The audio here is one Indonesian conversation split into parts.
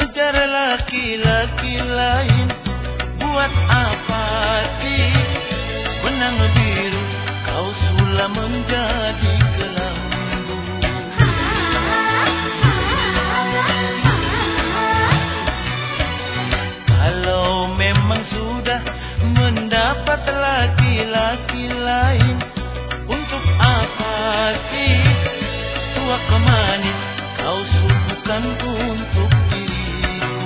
mengejar laki-laki lain. Buat apa sih benang biru kau sulam menjadi kelambu? Kalau memang sudah mendapat laki-laki lain, untuk apa sih tua kemanis kau subuhkan untuk diriku?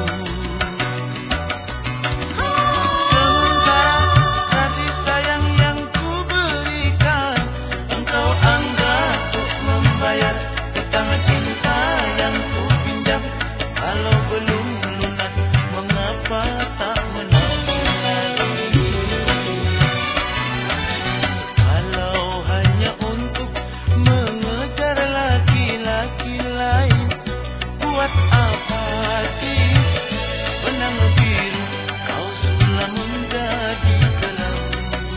Sementara kasih sayang yang ku berikan, engkau anggap untuk membayar hutang cinta yang ku pinjam. Kalau belum lunas, mengapa tak menagih lagi? Kalau hanya untuk mengejar laki-laki lain, buat apa sih benang biru kau sulam menjadi kelambu?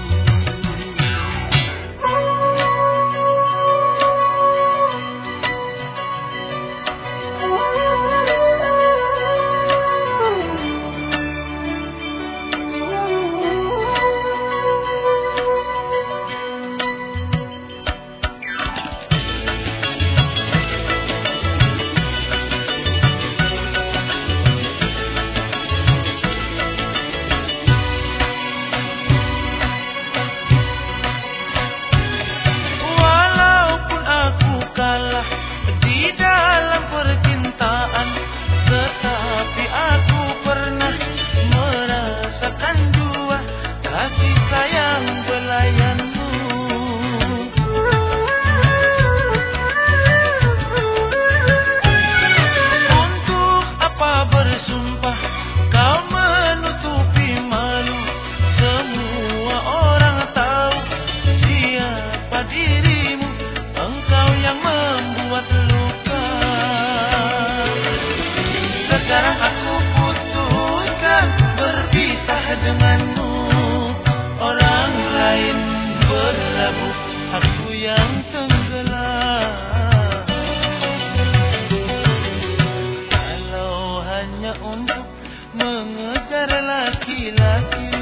Walaupun aku kalah di dalam percintaan, tetapi aku pernah merasakan jua kasih sayang belayanmu. Untuk apa bersumpah kau menutupi malu? Semua orang tahu siapa dirimu, engkau yang membuat luka. Sekarang aku putuskan berpisah denganmu. Orang lain berlabuh, aku yang tenggelam. Kalau hanya untuk mengejar laki-laki